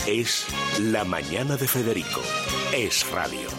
Es La Mañana de Federico. Es radio.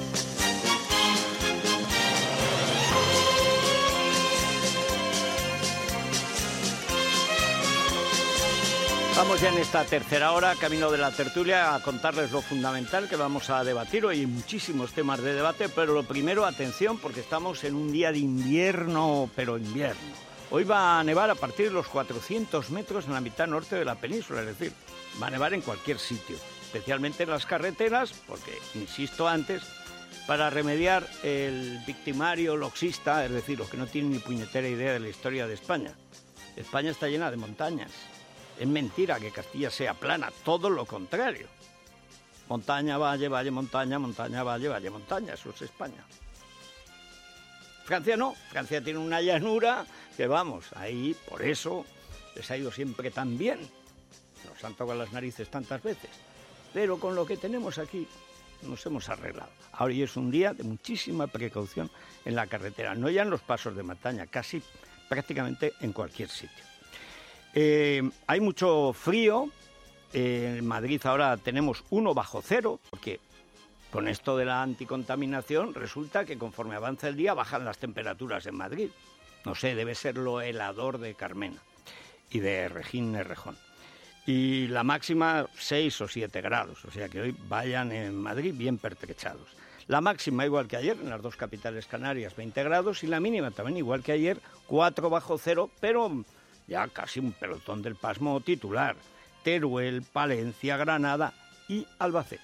Vamos ya en esta tercera hora, camino de la tertulia, a contarles lo fundamental que vamos a debatir. Hoy hay muchísimos temas de debate, pero lo primero, atención, porque estamos en un día de invierno, pero invierno. Hoy va a nevar a partir de los 400 metros en la mitad norte de la península, es decir, va a nevar en cualquier sitio, especialmente en las carreteras, porque, insisto antes, para remediar el victimario loxista, es decir, los que no tienen ni puñetera idea de la historia de España. España está llena de montañas. Es mentira que Castilla sea plana, todo lo contrario. Montaña, valle, valle, montaña, montaña, valle, valle, montaña, eso es España. Francia no, Francia tiene una llanura que vamos, ahí por eso les ha ido siempre tan bien. Nos han tocado las narices tantas veces. Pero con lo que tenemos aquí nos hemos arreglado. Ahora es un día de muchísima precaución en la carretera, no ya en los pasos de montaña, casi prácticamente en cualquier sitio. Hay mucho frío, en Madrid ahora tenemos 1 bajo cero, porque con esto de la anticontaminación resulta que conforme avanza el día bajan las temperaturas en Madrid. No sé, debe ser lo helador de Carmena y de Regín Rejón. Y la máxima 6 o 7 grados, o sea que hoy vayan en Madrid bien pertrechados. La máxima igual que ayer en las dos capitales canarias, 20 grados, y la mínima también igual que ayer, 4 bajo cero, pero ya casi un pelotón del pasmo titular: Teruel, Palencia, Granada y Albacete.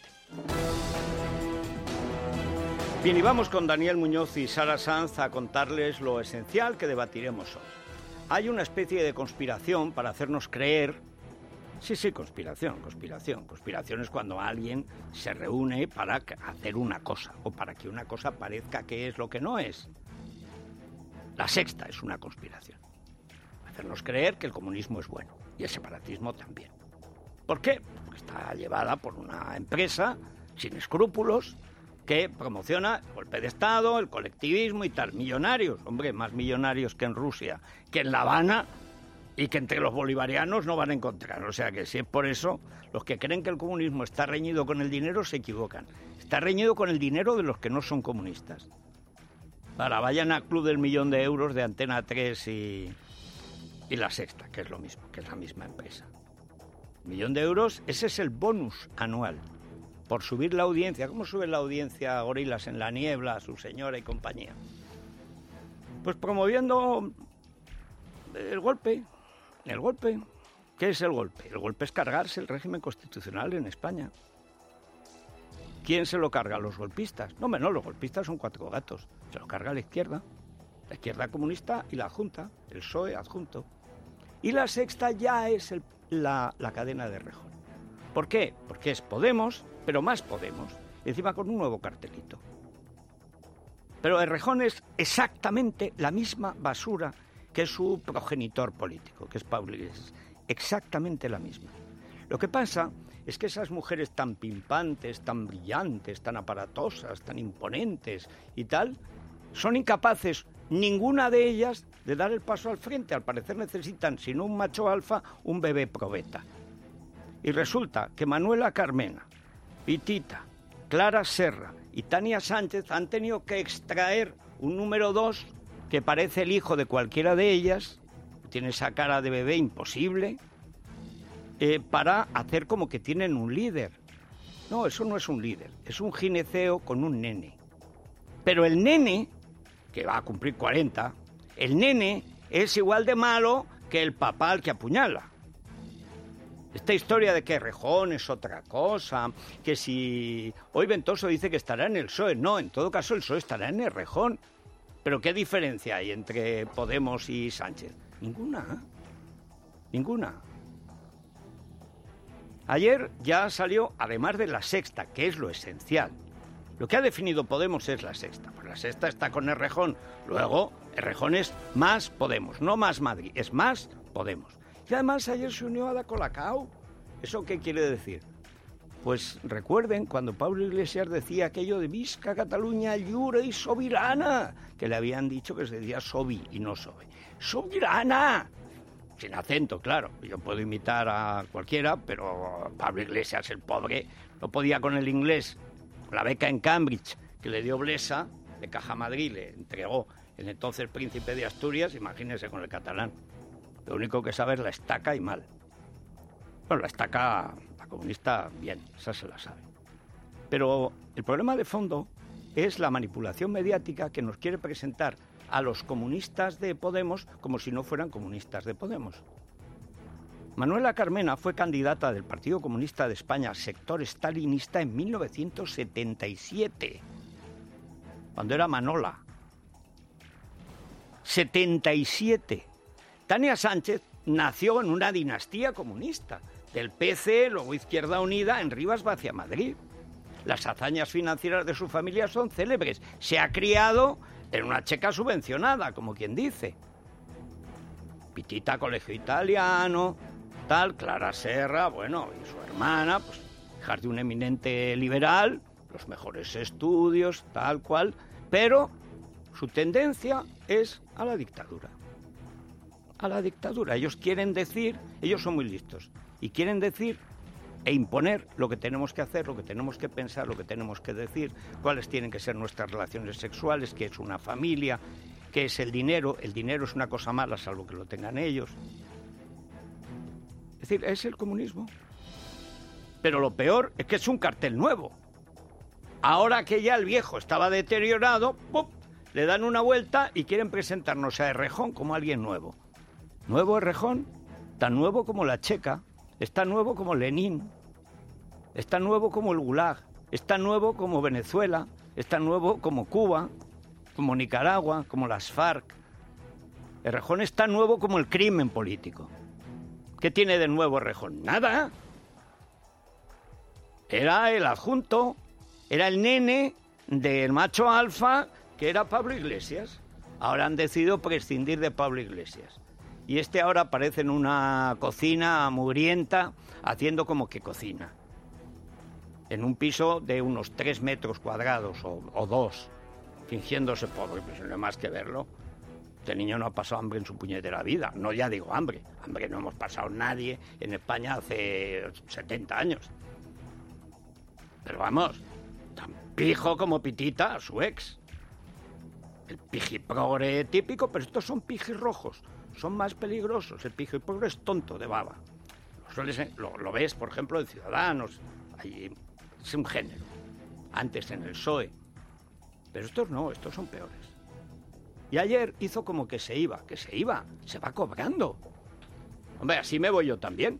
Bien, y vamos con Daniel Muñoz y Sara Sanz a contarles lo esencial que debatiremos hoy. Hay una especie de conspiración para hacernos creer... Sí, conspiración. Conspiración es cuando alguien se reúne para hacer una cosa, o para que una cosa parezca que es lo que no es. La Sexta es una conspiración. Hacernos creer que el comunismo es bueno, y el separatismo también. ¿Por qué? Porque está llevada por una empresa sin escrúpulos que promociona el golpe de Estado, el colectivismo y tal. Millonarios, hombre, más millonarios que en Rusia, que en La Habana, y que entre los bolivarianos no van a encontrar. O sea que si es por eso, los que creen que el comunismo está reñido con el dinero se equivocan. Está reñido con el dinero de los que no son comunistas. Ahora, vayan al Club del Millón de Euros de Antena 3 y La Sexta, que es lo mismo, que es la misma empresa. $1 millón, ese es el bonus anual por subir la audiencia. ¿Cómo sube la audiencia a Gorilas en la Niebla, Su Señora y compañía? Pues promoviendo el golpe. El golpe. ¿Qué es el golpe? El golpe es cargarse el régimen constitucional en España. ¿Quién se lo carga? ¿Los golpistas? No, los golpistas son 4 gatos. Se lo carga la izquierda comunista y la Junta, el PSOE adjunto. Y La Sexta ya es la cadena de Rejón. ¿Por qué? Porque es Podemos, pero más Podemos, encima con un nuevo cartelito. Pero Errejón es exactamente la misma basura que su progenitor político, que es Pablo Iglesias. Exactamente la misma. Lo que pasa es que esas mujeres tan pimpantes, tan brillantes, tan aparatosas, tan imponentes y tal, son incapaces, ninguna de ellas, de dar el paso al frente. Al parecer necesitan, si no un macho alfa, un bebé probeta. Y resulta que Manuela Carmena, Pitita, Clara Serra y Tania Sánchez han tenido que extraer un número 2 que parece el hijo de cualquiera de ellas, tiene esa cara de bebé imposible, para hacer como que tienen un líder. No, eso no es un líder, es un gineceo con un nene. Pero el nene, que va a cumplir 40, el nene es igual de malo que el papá al que apuñala. Esta historia de que Rejón es otra cosa, que si hoy Ventoso dice que estará en el PSOE, no, en todo caso el PSOE estará en Errejón. ¿Pero qué diferencia hay entre Podemos y Sánchez? Ninguna. Ayer ya salió, además de La Sexta, que es lo esencial. Lo que ha definido Podemos es La Sexta. Pues La Sexta está con Errejón. Luego, Errejón es más Podemos, no más Madrid, es más Podemos. Y además ayer se unió Ada Colacao. ¿Eso qué quiere decir? Pues recuerden cuando Pablo Iglesias decía aquello de Visca Cataluña lliure y sobirana, que le habían dicho que se decía sobi y no sobe. ¡Sobirana! sin acento, claro. Yo puedo imitar a cualquiera, pero Pablo Iglesias, el pobre, no podía con el inglés. La beca en Cambridge que le dio Blesa, de Caja Madrid, le entregó el entonces príncipe de Asturias, imagínese con el catalán. Lo único que sabe es la estaca y mal. Bueno, la estaca, la comunista, bien, esa se la sabe. Pero el problema de fondo es la manipulación mediática que nos quiere presentar a los comunistas de Podemos como si no fueran comunistas de Podemos. Manuela Carmena fue candidata del Partido Comunista de España, sector stalinista, en 1977, cuando era Manola. 77. Tania Sánchez nació en una dinastía comunista, del PC, luego Izquierda Unida, en Rivas hacia Madrid. Las hazañas financieras de su familia son célebres. Se ha criado en una checa subvencionada, como quien dice. Pitita, colegio italiano, tal, Clara Serra, bueno, y su hermana, pues, hijas de un eminente liberal, los mejores estudios, tal cual, pero su tendencia es a la dictadura. A la dictadura. Ellos quieren decir, ellos son muy listos, y quieren decir e imponer lo que tenemos que hacer, lo que tenemos que pensar, lo que tenemos que decir, cuáles tienen que ser nuestras relaciones sexuales, qué es una familia, qué es el dinero. El dinero es una cosa mala, salvo que lo tengan ellos. Es decir, es el comunismo. Pero lo peor es que es un cartel nuevo. Ahora que ya el viejo estaba deteriorado, ¡pum!, le dan una vuelta y quieren presentarnos a Errejón como alguien nuevo. ¿Nuevo Errejón? Tan nuevo como la Checa, es tan nuevo como Lenin, es tan nuevo como el Gulag, es tan nuevo como Venezuela, es tan nuevo como Cuba, como Nicaragua, como las FARC. Errejón es tan nuevo como el crimen político. ¿Qué tiene de nuevo Errejón? Nada. Era el adjunto, era el nene del macho alfa que era Pablo Iglesias. Ahora han decidido prescindir de Pablo Iglesias. Y este ahora aparece en una cocina mugrienta haciendo como que cocina. En un piso de unos 3 metros cuadrados o 2, fingiéndose pobre, pues no hay más que verlo. Este niño no ha pasado hambre en su puñetera vida. No, ya digo hambre. Hambre no hemos pasado nadie en España hace 70 años. Pero vamos, tan pijo como Pitita, su ex. El pijiprogre típico, pero estos son pijirrojos. Son más peligrosos. El pijiprogre es tonto de baba. Lo ves, por ejemplo, en Ciudadanos. Allí es un género. Antes en el PSOE. Pero estos no, estos son peores. Y ayer hizo como que se iba, se va cobrando. Hombre, así me voy yo también.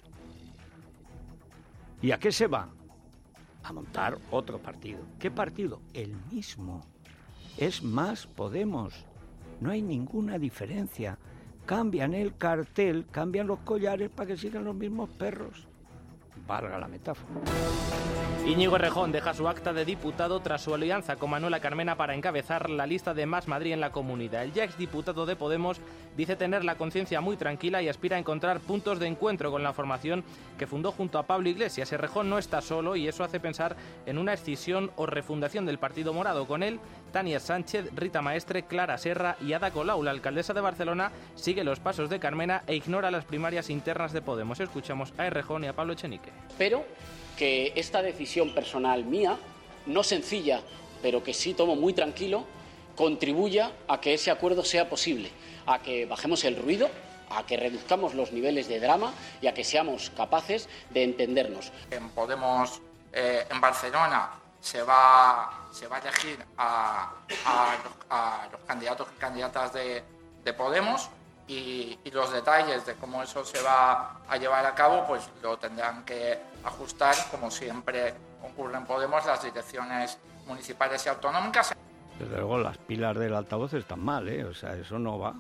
¿Y a qué se va? A montar otro partido. ¿Qué partido? El mismo. Es Más Podemos. No hay ninguna diferencia. Cambian el cartel, cambian los collares para que sigan los mismos perros. Valga la metáfora. Íñigo Errejón deja su acta de diputado tras su alianza con Manuela Carmena para encabezar la lista de Más Madrid en la Comunidad. El ya exdiputado de Podemos dice tener la conciencia muy tranquila y aspira a encontrar puntos de encuentro con la formación que fundó junto a Pablo Iglesias. Errejón no está solo y eso hace pensar en una escisión o refundación del Partido Morado. Con él, Tania Sánchez, Rita Maestre, Clara Serra y Ada Colau. La alcaldesa de Barcelona sigue los pasos de Carmena e ignora las primarias internas de Podemos. Escuchamos a Errejón y a Pablo Echenique. Espero que esta decisión personal mía, no sencilla, pero que sí tomo muy tranquilo, contribuya a que ese acuerdo sea posible, a que bajemos el ruido, a que reduzcamos los niveles de drama y a que seamos capaces de entendernos. En Podemos, en Barcelona, se va a elegir a los candidatos y candidatas de Podemos. Y los detalles de cómo eso se va a llevar a cabo, pues lo tendrán que ajustar, como siempre ocurre en Podemos, las direcciones municipales y autonómicas. Desde luego las pilas del altavoz están mal, ¿eh? O sea, eso no va.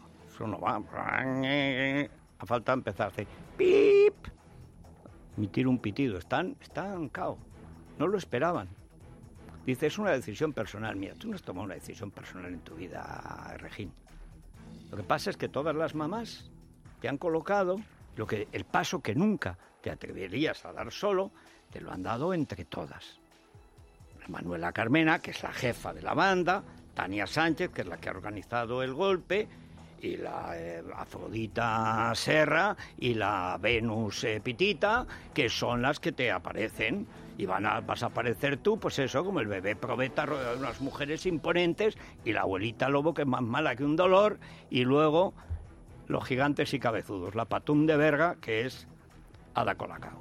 A falta de empezar a hacer pip, emitir un pitido. Están cao. No lo esperaban. Dice, es una decisión personal mía. Tú no has tomado una decisión personal en tu vida, Regín. Lo que pasa es que todas las mamás te han colocado el paso que nunca te atreverías a dar solo, te lo han dado entre todas. Manuela Carmena, que es la jefa de la banda, Tania Sánchez, que es la que ha organizado el golpe, y la Afrodita Serra y la Venus Pitita, que son las que te aparecen. Y vas a aparecer tú, pues eso, como el bebé probeta rodeado de unas mujeres imponentes, y la abuelita lobo, que es más mala que un dolor, y luego los gigantes y cabezudos, la Patum de Berga, que es Ada Colacao.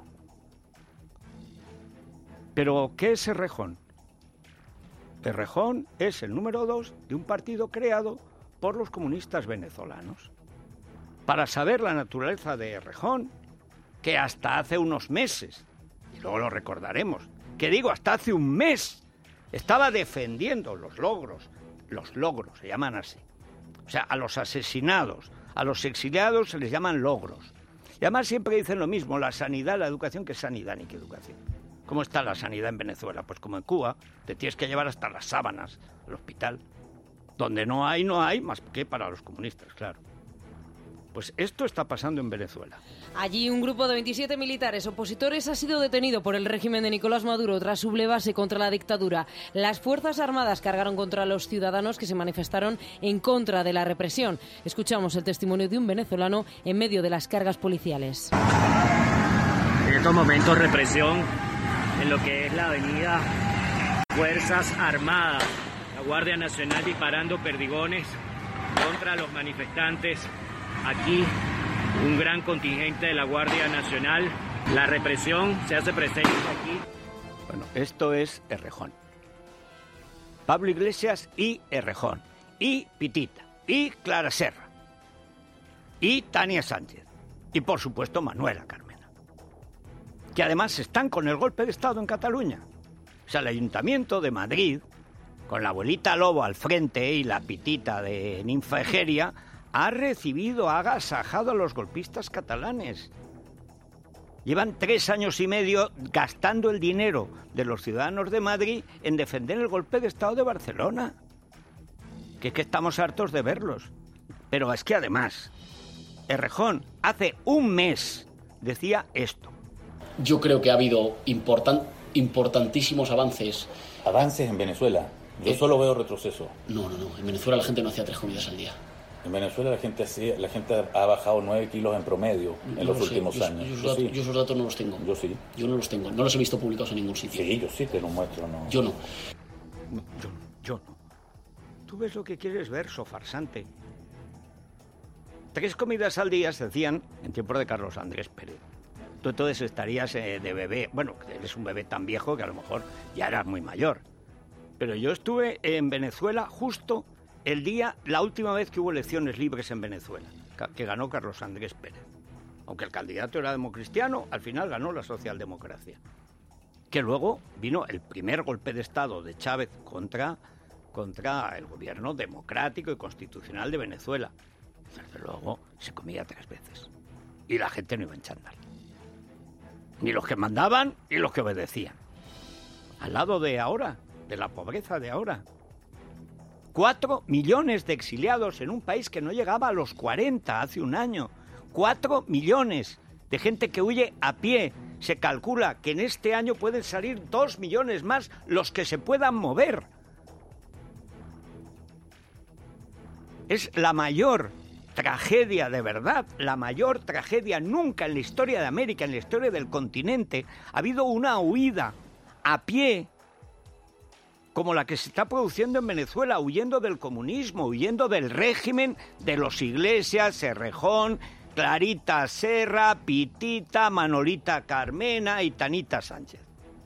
Pero, ¿qué es Errejón? Errejón es el número 2 de un partido creado por los comunistas venezolanos. Para saber la naturaleza de Errejón, que hasta hace unos meses, y luego lo recordaremos, que digo, hasta hace un mes, estaba defendiendo los logros, se llaman así. O sea, a los asesinados, a los exiliados se les llaman logros. Y además siempre dicen lo mismo, la sanidad, la educación, que sanidad ni que educación. ¿Cómo está la sanidad en Venezuela? Pues como en Cuba, te tienes que llevar hasta las sábanas al hospital. Donde no hay, más que para los comunistas, claro. Pues esto está pasando en Venezuela. Allí un grupo de 27 militares opositores ha sido detenido por el régimen de Nicolás Maduro tras sublevarse contra la dictadura. Las Fuerzas Armadas cargaron contra los ciudadanos que se manifestaron en contra de la represión. Escuchamos el testimonio de un venezolano en medio de las cargas policiales. En estos momentos represión en lo que es la avenida Fuerzas Armadas, la Guardia Nacional disparando perdigones contra los manifestantes. Aquí un gran contingente de la Guardia Nacional. La represión se hace presente aquí. Bueno, esto es Errejón. Pablo Iglesias y Errejón. Y Pitita. Y Clara Serra. Y Tania Sánchez. Y por supuesto Manuela Carmena. Que además están con el golpe de Estado en Cataluña. O sea, el Ayuntamiento de Madrid, con la abuelita Lobo al frente y la Pitita de Ninfa Egeria, ha agasajado a los golpistas catalanes. Llevan 3 años y medio gastando el dinero de los ciudadanos de Madrid en defender el golpe de Estado de Barcelona. Que es que estamos hartos de verlos. Pero es que además, Errejón hace un mes decía esto. Yo creo que ha habido importantísimos avances. ¿Avances en Venezuela? Yo solo veo retroceso. No. En Venezuela la gente no hacía 3 comidas al día. En Venezuela la gente ha bajado 9 kilos en promedio en los últimos años. Yo esos datos no los tengo. Yo sí. Yo no los tengo. No los he visto publicados en ningún sitio. Sí, yo sí te los muestro. No. Yo no. Yo no. Tú ves lo que quieres ver, farsante. 3 comidas al día se hacían en tiempo de Carlos Andrés Pérez. Tú entonces estarías de bebé. Bueno, eres un bebé tan viejo que a lo mejor ya eras muy mayor. Pero yo estuve en Venezuela justo la última vez que hubo elecciones libres en Venezuela, que ganó Carlos Andrés Pérez. Aunque el candidato era democristiano, al final ganó la socialdemocracia. Que luego vino el primer golpe de Estado de Chávez contra el gobierno democrático y constitucional de Venezuela. Desde luego se comía 3 veces. Y la gente no iba en chándal. Ni los que mandaban ni los que obedecían. Al lado de ahora, de la pobreza de ahora. 4 millones de exiliados en un país que no llegaba a los 40 hace un año. 4 millones de gente que huye a pie. Se calcula que en este año pueden salir 2 millones más los que se puedan mover. Es la mayor tragedia de verdad, la mayor tragedia nunca en la historia de América, en la historia del continente. Ha habido una huida a pie como la que se está produciendo en Venezuela, huyendo del comunismo, huyendo del régimen de los Iglesias, Errejón, Clarita Serra, Pitita, Manolita Carmena y Tanita Sánchez.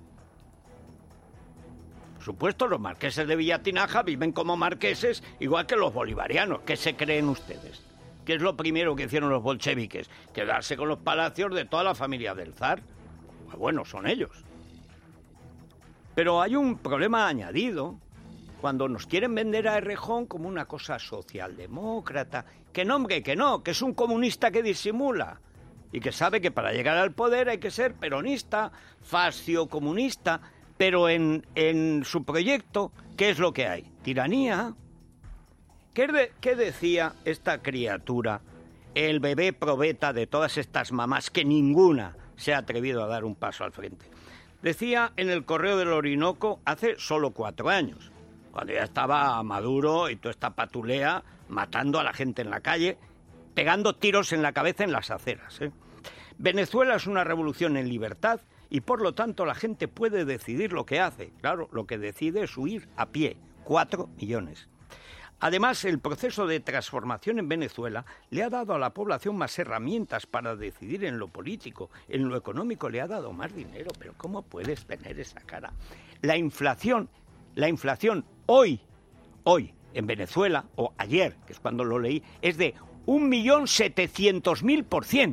Por supuesto, los marqueses de Villatinaja viven como marqueses, igual que los bolivarianos. ¿Qué se creen ustedes? ¿Qué es lo primero que hicieron los bolcheviques? Quedarse con los palacios de toda la familia del zar. Pues bueno, son ellos. Pero hay un problema añadido cuando nos quieren vender a Errejón como una cosa socialdemócrata. Que no, hombre, que no, que es un comunista que disimula y que sabe que para llegar al poder hay que ser peronista, fascio-comunista, pero en su proyecto, ¿qué es lo que hay? Tiranía. ¿Qué decía esta criatura, el bebé probeta de todas estas mamás, que ninguna se ha atrevido a dar un paso al frente? Decía en el Correo del Orinoco hace solo 4 años, cuando ya estaba Maduro y toda esta patulea matando a la gente en la calle, pegando tiros en la cabeza en las aceras. Venezuela es una revolución en libertad y por lo tanto la gente puede decidir lo que hace. Claro, lo que decide es huir a pie. 4 millones. Además, el proceso de transformación en Venezuela le ha dado a la población más herramientas para decidir en lo político, en lo económico le ha dado más dinero. Pero ¿cómo puedes tener esa cara? La inflación hoy en Venezuela, o ayer, que es cuando lo leí, es de 1.700.000%.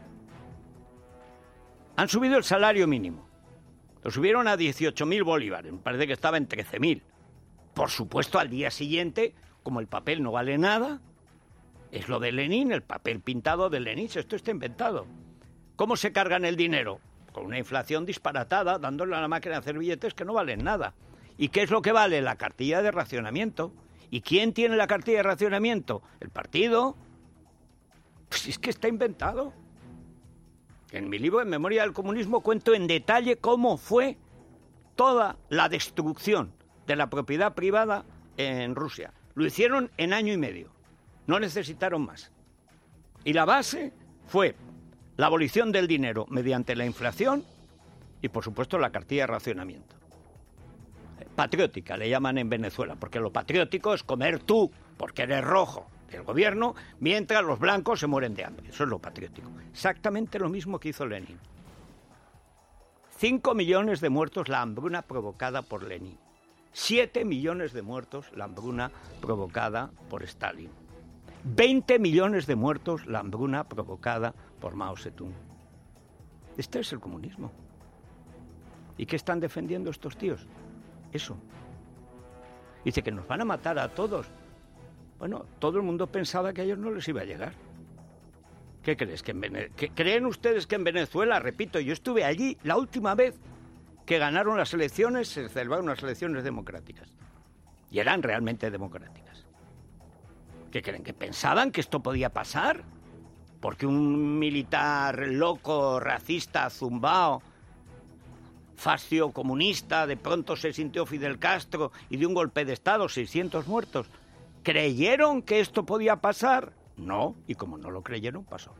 Han subido el salario mínimo. Lo subieron a 18.000 bolívares. Me parece que estaba en 13.000. Por supuesto, al día siguiente, como el papel no vale nada, es lo de Lenin, el papel pintado de Lenin. Esto está inventado. ¿Cómo se cargan el dinero? Con una inflación disparatada, dándole a la máquina de hacer billetes que no valen nada. ¿Y qué es lo que vale? La cartilla de racionamiento. ¿Y quién tiene la cartilla de racionamiento? ¿El partido? Pues es que está inventado. En mi libro, En Memoria del Comunismo, cuento en detalle cómo fue toda la destrucción de la propiedad privada en Rusia. Lo hicieron en año y medio. No necesitaron más. Y la base fue la abolición del dinero mediante la inflación y, por supuesto, la cartilla de racionamiento. Patriótica, le llaman en Venezuela, porque lo patriótico es comer tú, porque eres rojo, del gobierno, mientras los blancos se mueren de hambre. Eso es lo patriótico. Exactamente lo mismo que hizo Lenin. 5 millones de muertos la hambruna provocada por Lenin. 7 millones de muertos la hambruna provocada por Stalin. 20 millones de muertos la hambruna provocada por Mao Zedong. Este es el comunismo. ¿Y qué están defendiendo estos tíos? Eso. Dice que nos van a matar a todos. Bueno, todo el mundo pensaba que a ellos no les iba a llegar. ¿Qué crees? ¿Creen ustedes que en Venezuela, repito, yo estuve allí la última vez que ganaron las elecciones, se celebraron unas elecciones democráticas? Y eran realmente democráticas. ¿Qué creen? ¿Que pensaban que esto podía pasar? Porque un militar loco, racista, zumbao, fascio comunista, de pronto se sintió Fidel Castro y de un golpe de Estado, 600 muertos. ¿Creyeron que esto podía pasar? No, y como no lo creyeron, pasó.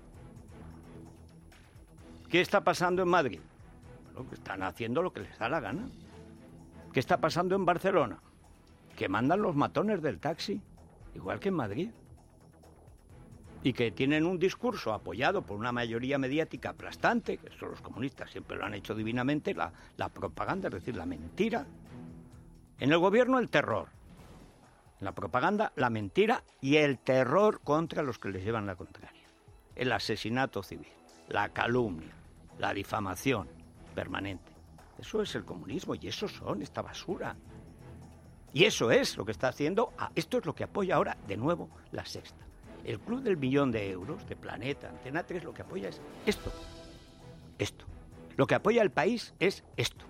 ¿Qué está pasando en Madrid? Bueno, que están haciendo lo que les da la gana. ¿Qué está pasando en Barcelona? Que mandan los matones del taxi, igual que en Madrid. Y que tienen un discurso apoyado por una mayoría mediática aplastante, que eso los comunistas siempre lo han hecho divinamente, la propaganda, es decir, la mentira. En el gobierno, el terror. En la propaganda, la mentira y el terror contra los que les llevan la contraria. El asesinato civil, la calumnia, la difamación permanente. Eso es el comunismo y eso son esta basura. Y eso es lo que está haciendo, esto es lo que apoya ahora de nuevo La Sexta. El Club del Millón de Euros de Planeta, Antena 3, lo que apoya es esto. Esto. Lo que apoya el país es esto.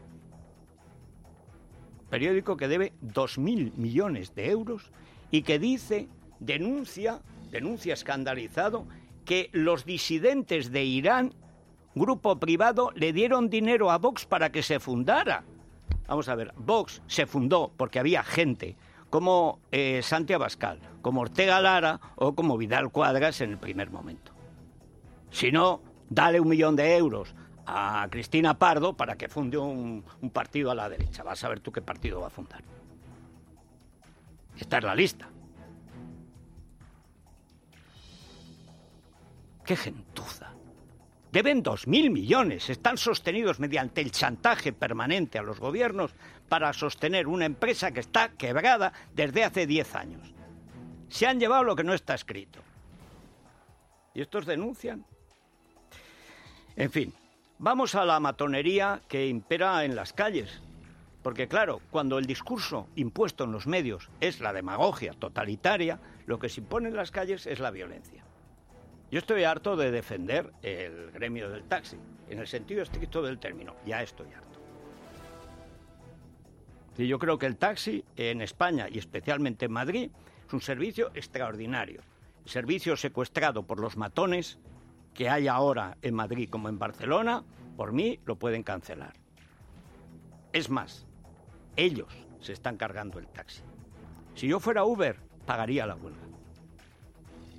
Periódico que debe 2.000 millones de euros y que denuncia escandalizado, que los disidentes de Irán, grupo privado, le dieron dinero a Vox para que se fundara. Vamos a ver, Vox se fundó porque había gente como Santi Abascal, como Ortega Lara o como Vidal Cuadras en el primer momento. Si no, dale 1 millón de euros a Cristina Pardo para que funde un partido a la derecha. Vas a ver tú qué partido va a fundar. Esta es la lista. ¡Qué gentuza! Deben 2.000 millones. Están sostenidos mediante el chantaje permanente a los gobiernos para sostener una empresa que está quebrada desde hace 10 años. Se han llevado lo que no está escrito. ¿Y estos denuncian? En fin, vamos a la matonería que impera en las calles. Porque claro, cuando el discurso impuesto en los medios es la demagogia totalitaria, lo que se impone en las calles es la violencia. Yo estoy harto de defender el gremio del taxi, en el sentido estricto del término. Ya estoy harto. Y yo creo que el taxi en España, y especialmente en Madrid, es un servicio extraordinario. El servicio secuestrado por los matones que hay ahora en Madrid como en Barcelona, por mí lo pueden cancelar. Es más, ellos se están cargando el taxi. Si yo fuera Uber, pagaría la huelga.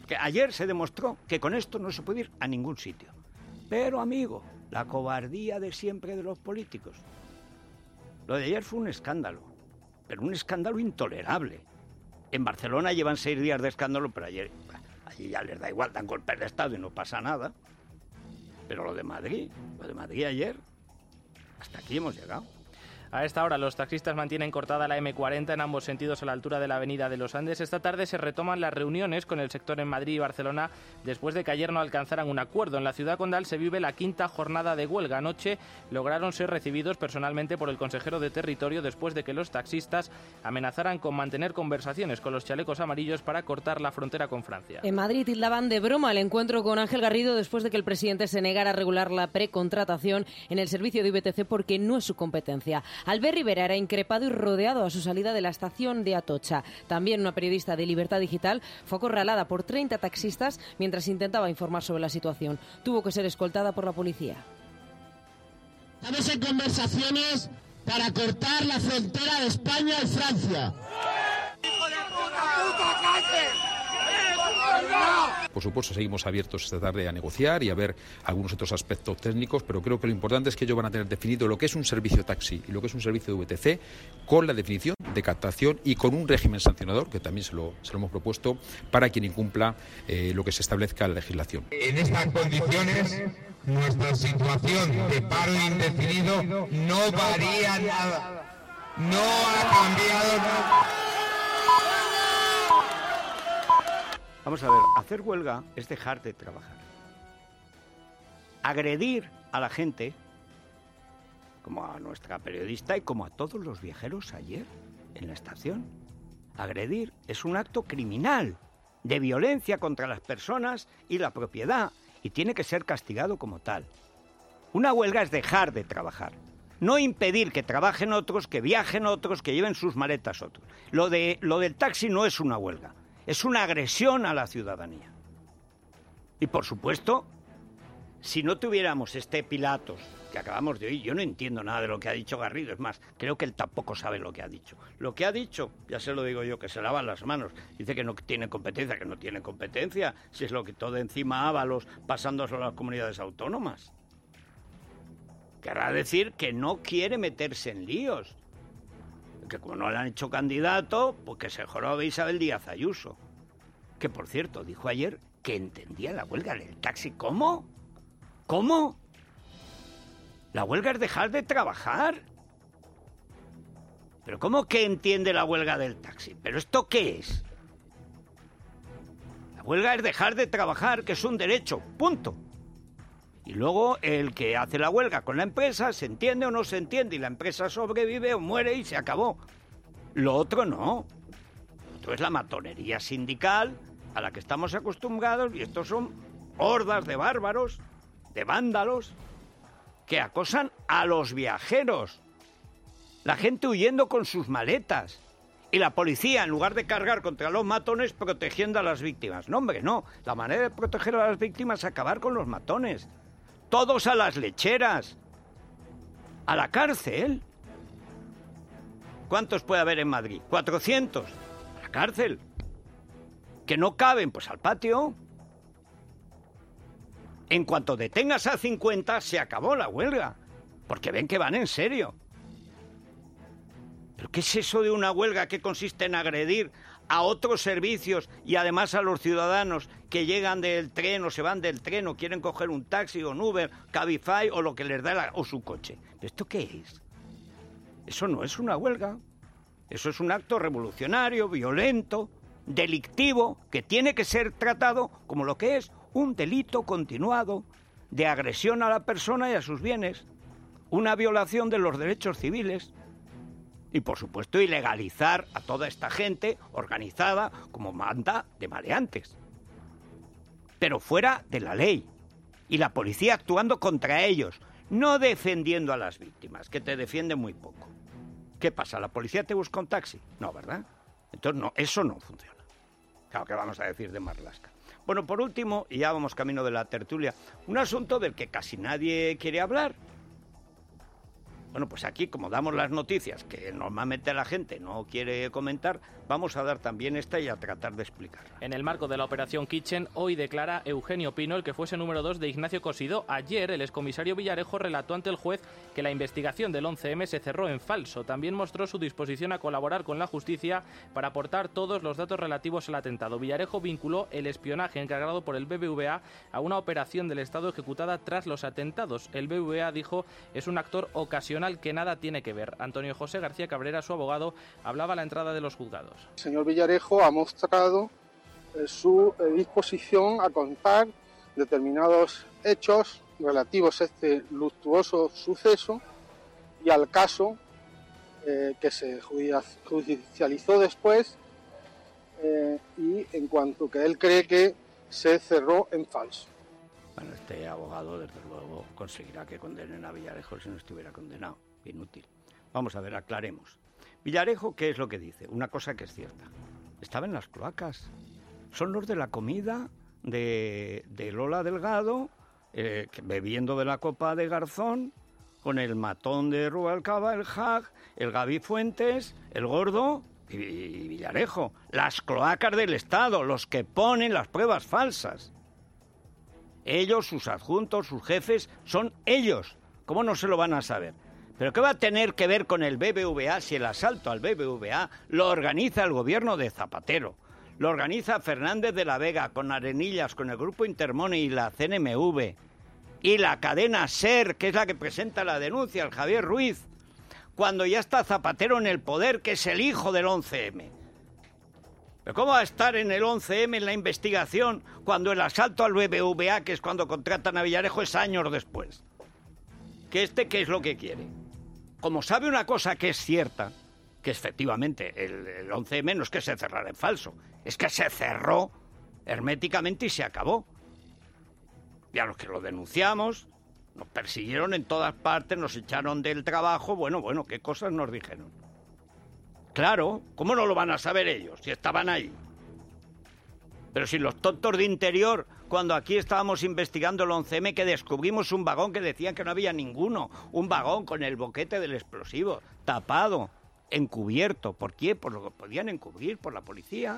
Que ayer se demostró que con esto no se puede ir a ningún sitio. Pero, amigo, la cobardía de siempre de los políticos. Lo de ayer fue un escándalo, pero un escándalo intolerable. En Barcelona llevan 6 días de escándalo, pero allí ya les da igual, dan golpes de Estado y no pasa nada. Pero lo de Madrid ayer, hasta aquí hemos llegado. A esta hora los taxistas mantienen cortada la M40 en ambos sentidos a la altura de la Avenida de los Andes. Esta tarde se retoman las reuniones con el sector en Madrid y Barcelona después de que ayer no alcanzaran un acuerdo. En la ciudad condal se vive la 5ª jornada de huelga. Anoche lograron ser recibidos personalmente por el consejero de Territorio después de que los taxistas amenazaran con mantener conversaciones con los chalecos amarillos para cortar la frontera con Francia. En Madrid tildaban de broma el encuentro con Ángel Garrido después de que el presidente se negara a regular la precontratación en el servicio de IBTC porque no es su competencia. Albert Rivera era increpado y rodeado a su salida de la estación de Atocha. También una periodista de Libertad Digital fue acorralada por 30 taxistas mientras intentaba informar sobre la situación. Tuvo que ser escoltada por la policía. Estamos en conversaciones para cortar la frontera de España y Francia. ¡Hijo de puta cárcel! Por supuesto, seguimos abiertos esta tarde a negociar y a ver algunos otros aspectos técnicos, pero creo que lo importante es que ellos van a tener definido lo que es un servicio taxi y lo que es un servicio de VTC, con la definición de captación y con un régimen sancionador, que también se lo hemos propuesto, para quien incumpla lo que se establezca en la legislación. En estas condiciones, nuestra situación de paro indefinido no varía nada. No ha cambiado nada. Vamos a ver, hacer huelga es dejar de trabajar. Agredir a la gente, como a nuestra periodista y como a todos los viajeros ayer en la estación. Agredir es un acto criminal de violencia contra las personas y la propiedad y tiene que ser castigado como tal. Una huelga es dejar de trabajar, no impedir que trabajen otros, que viajen otros, que lleven sus maletas otros. Lo del taxi no es una huelga. Es una agresión a la ciudadanía. Y, por supuesto, si no tuviéramos este Pilatos que acabamos de oír, yo no entiendo nada de lo que ha dicho Garrido. Es más, creo que él tampoco sabe lo que ha dicho. Lo que ha dicho, ya se lo digo yo, que se lava las manos. Dice que no tiene competencia, que no tiene competencia. Si es lo que todo encima Ábalos, pasándose a las comunidades autónomas. Querrá decir que no quiere meterse en líos. Que como no le han hecho candidato, pues que se jorobe Isabel Díaz Ayuso. Que, por cierto, dijo ayer que entendía la huelga del taxi. ¿Cómo? ¿Cómo? La huelga es dejar de trabajar. ¿Pero cómo que entiende la huelga del taxi? ¿Pero esto qué es? La huelga es dejar de trabajar, que es un derecho, punto. Y luego el que hace la huelga con la empresa se entiende o no se entiende y la empresa sobrevive o muere y se acabó. Lo otro no. Lo otro es la matonería sindical a la que estamos acostumbrados y estos son hordas de bárbaros, de vándalos, que acosan a los viajeros. La gente huyendo con sus maletas. Y la policía, en lugar de cargar contra los matones, protegiendo a las víctimas. No, hombre, no. La manera de proteger a las víctimas es acabar con los matones. Todos a las lecheras, a la cárcel. ¿Cuántos puede haber en Madrid? 400. A la cárcel. ¿Que no caben? Pues al patio. En cuanto detengas a 50, se acabó la huelga. Porque ven que van en serio. ¿Pero qué es eso de una huelga que consiste en agredir a otros servicios y además a los ciudadanos que llegan del tren o se van del tren o quieren coger un taxi o un Uber, Cabify o lo que les da o su coche? ¿Esto qué es? Eso no es una huelga. Eso es un acto revolucionario, violento, delictivo, que tiene que ser tratado como lo que es un delito continuado de agresión a la persona y a sus bienes, una violación de los derechos civiles. Y, por supuesto, ilegalizar a toda esta gente organizada como banda de maleantes. Pero fuera de la ley. Y la policía actuando contra ellos, no defendiendo a las víctimas, que te defiende muy poco. ¿Qué pasa? ¿La policía te busca un taxi? No, ¿verdad? Entonces, no, eso no funciona. Claro, que vamos a decir de Marlaska. Bueno, por último, y ya vamos camino de la tertulia, un asunto del que casi nadie quiere hablar. Bueno, pues aquí, como damos las noticias que normalmente la gente no quiere comentar, vamos a dar también esta y a tratar de explicarla. En el marco de la Operación Kitchen, hoy declara Eugenio Pino, el que fuese número 2 de Ignacio Cosidó. Ayer, el excomisario Villarejo relató ante el juez que la investigación del 11M se cerró en falso. También mostró su disposición a colaborar con la justicia para aportar todos los datos relativos al atentado. Villarejo vinculó el espionaje encargado por el BBVA a una operación del Estado ejecutada tras los atentados. El BBVA, dijo, es un actor ocasional que nada tiene que ver. Antonio José García Cabrera, su abogado, hablaba a la entrada de los juzgados. El señor Villarejo ha mostrado su disposición a contar determinados hechos relativos a este luctuoso suceso y al caso que se judicializó después y en cuanto que él cree que se cerró en falso. Bueno, este abogado, desde luego, conseguirá que condenen a Villarejo si no estuviera condenado. Inútil. Vamos a ver, aclaremos. Villarejo, ¿qué es lo que dice? Una cosa que es cierta. Estaba en las cloacas. Son los de la comida de Lola Delgado, bebiendo de la copa de Garzón, con el matón de Rubalcaba, el Hag, el Gaby Fuentes, el Gordo y Villarejo. Las cloacas del Estado, los que ponen las pruebas falsas. Ellos, sus adjuntos, sus jefes, son ellos. ¿Cómo no se lo van a saber? ¿Pero qué va a tener que ver con el BBVA si el asalto al BBVA lo organiza el gobierno de Zapatero? Lo organiza Fernández de la Vega con Arenillas, con el Grupo Intermoney y la CNMV. Y la cadena SER, que es la que presenta la denuncia, el Javier Ruiz. Cuando ya está Zapatero en el poder, que es el hijo del 11M. ¿Pero cómo va a estar en el 11M en la investigación cuando el asalto al BBVA, que es cuando contratan a Villarejo, es años después? ¿Qué es lo que quiere? Como sabe una cosa que es cierta, que efectivamente el 11M no es que se cerrara en falso, es que se cerró herméticamente y se acabó. Y a los que lo denunciamos, nos persiguieron en todas partes, nos echaron del trabajo, bueno, ¿qué cosas nos dijeron? Claro, ¿cómo no lo van a saber ellos si estaban ahí? Pero si los tontos de Interior, cuando aquí estábamos investigando el 11M, que descubrimos un vagón que decían que no había ninguno, un vagón con el boquete del explosivo, tapado, encubierto. ¿Por qué? Por lo que podían encubrir, por la policía.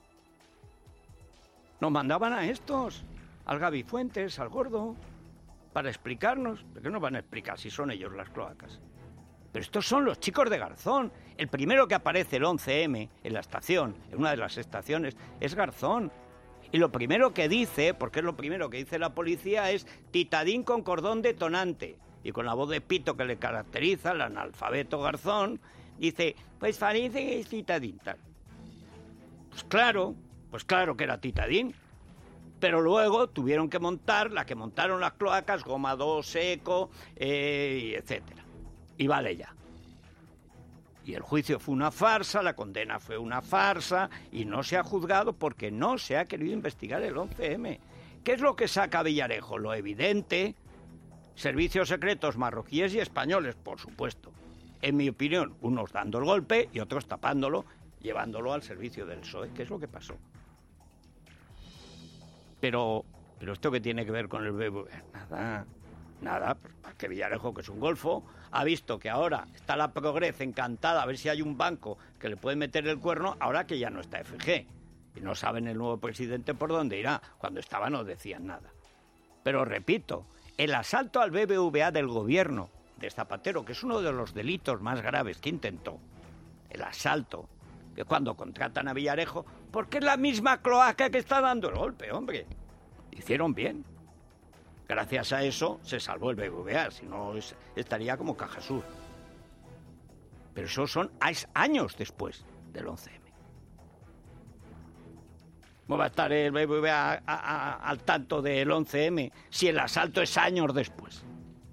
Nos mandaban a estos, al Gaby Fuentes, al Gordo, para explicarnos. ¿Por qué nos van a explicar si son ellos las cloacas? Pero estos son los chicos de Garzón. El primero que aparece el 11M en la estación, en una de las estaciones, es Garzón. Y lo primero que dice, porque es lo primero que dice la policía, es titadín con cordón detonante. Y con la voz de pito que le caracteriza, el analfabeto Garzón, dice, pues parece que es titadín tal. Pues claro que era titadín. Pero luego tuvieron que montar la que montaron las cloacas, Goma 2, Eco, etcétera. Y vale ya. Y el juicio fue una farsa, la condena fue una farsa y no se ha juzgado porque no se ha querido investigar el 11M. ¿Qué es lo que saca Villarejo? Lo evidente, servicios secretos marroquíes y españoles, por supuesto. En mi opinión, unos dando el golpe y otros tapándolo, llevándolo al servicio del PSOE, que es lo que pasó. Pero ¿esto qué tiene que ver con el BBVA? Nada, que Villarejo, que es un golfo, ha visto que ahora está la Progres encantada a ver si hay un banco que le puede meter el cuerno, ahora que ya no está FG. Y no saben el nuevo presidente por dónde irá. Cuando estaba no decían nada. Pero repito, el asalto al BBVA del gobierno de Zapatero, que es uno de los delitos más graves que intentó, el asalto, que cuando contratan a Villarejo, porque es la misma cloaca que está dando el golpe, hombre. Hicieron bien. Gracias a eso se salvó el BBVA, si no estaría como Cajasur. Pero eso son años después del 11M. ¿Cómo va a estar el BBVA al tanto del 11M si el asalto es años después?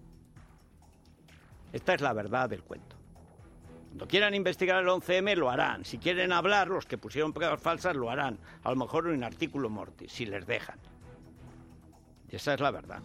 Esta es la verdad del cuento. Cuando quieran investigar el 11M lo harán. Si quieren hablar, los que pusieron pruebas falsas lo harán. A lo mejor en artículo mortis, si les dejan. Y esa es la verdad.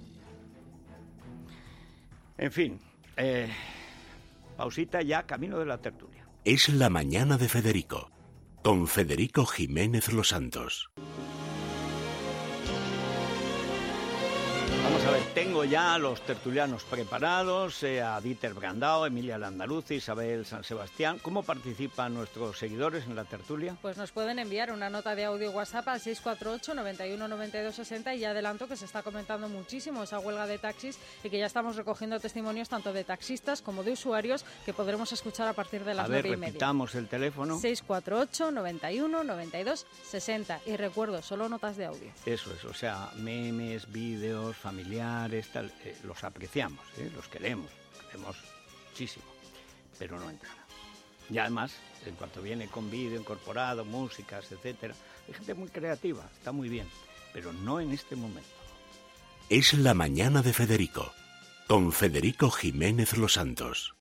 En fin, pausita ya, camino de la tertulia. Es la mañana de Federico, con Federico Jiménez Los Santos. Vamos a ver. tengo ya a los tertulianos preparados, a Dieter Brandao, Emilia Landaluz, Isabel San Sebastián. ¿Cómo participan nuestros seguidores en la tertulia? Pues nos pueden enviar una nota de audio WhatsApp al 648 91 92 60 y ya adelanto que se está comentando muchísimo esa huelga de taxis y que ya estamos recogiendo testimonios tanto de taxistas como de usuarios que podremos escuchar a partir de las 9:30. Repitamos el teléfono. 648 91 92 60 y recuerdo, solo notas de audio. Eso es, o sea, memes, vídeos, familiares, tal, los apreciamos, los queremos muchísimo, pero no entrará. Y además, en cuanto viene con vídeo incorporado, músicas, etcétera, hay gente muy creativa, está muy bien, pero no en este momento. Es la mañana de Federico, con Federico Jiménez Los Santos.